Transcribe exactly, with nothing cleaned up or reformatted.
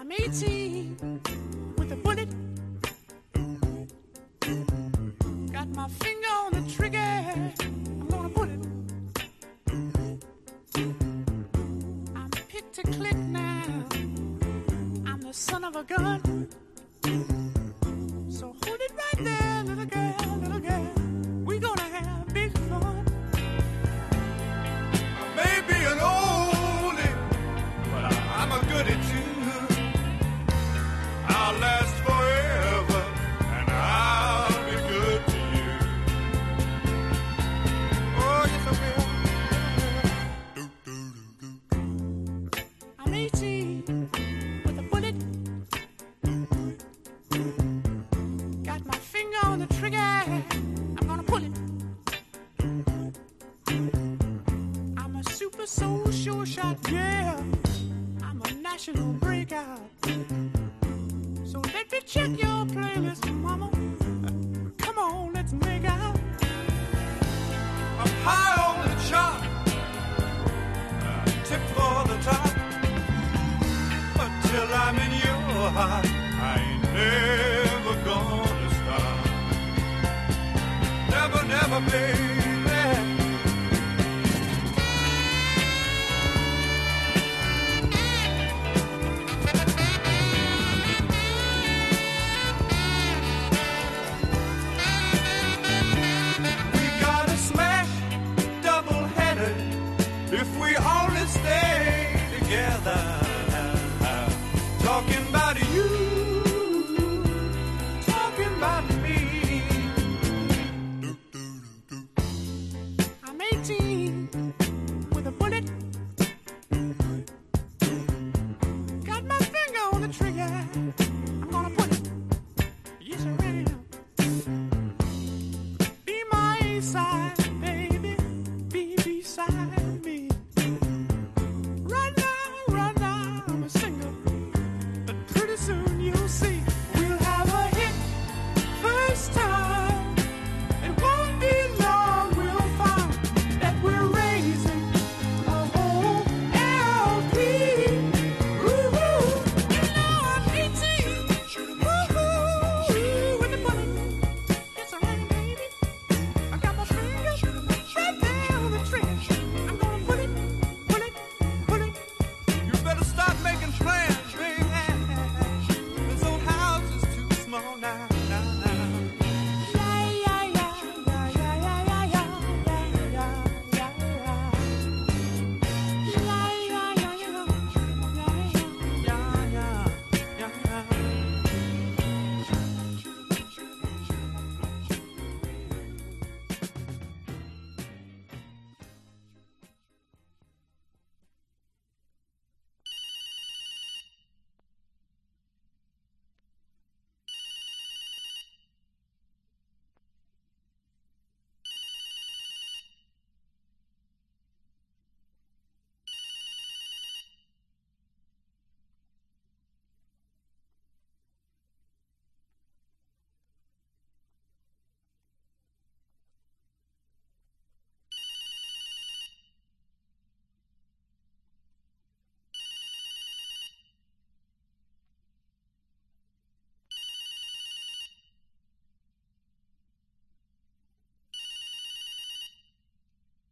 I'm eighteen with a bullet. Got my finger on the trigger. I'm gonna pull it. I'm picked to click now. I'm the son of a gun. So hold it right there, little girl, little girl. We're gonna have big fun. I may be an oldie, but I, I'm a goodie too. I'll last forever, and I'll be good to you. Oh, yes, I will. Do, do, do, do. I'm eighteen with a bullet. Got my finger on the trigger. I'm gonna pull it. I'm a super soul sure shot, yeah. I'm a national breakout. So let me check your playlist, mama. Come on, let's make out. I'm high on the chart, uh, tip for the top. Until I'm in your heart, I ain't never gonna stop. Never, never, baby. We gotta smash double-headed if we only stay together. Talking about you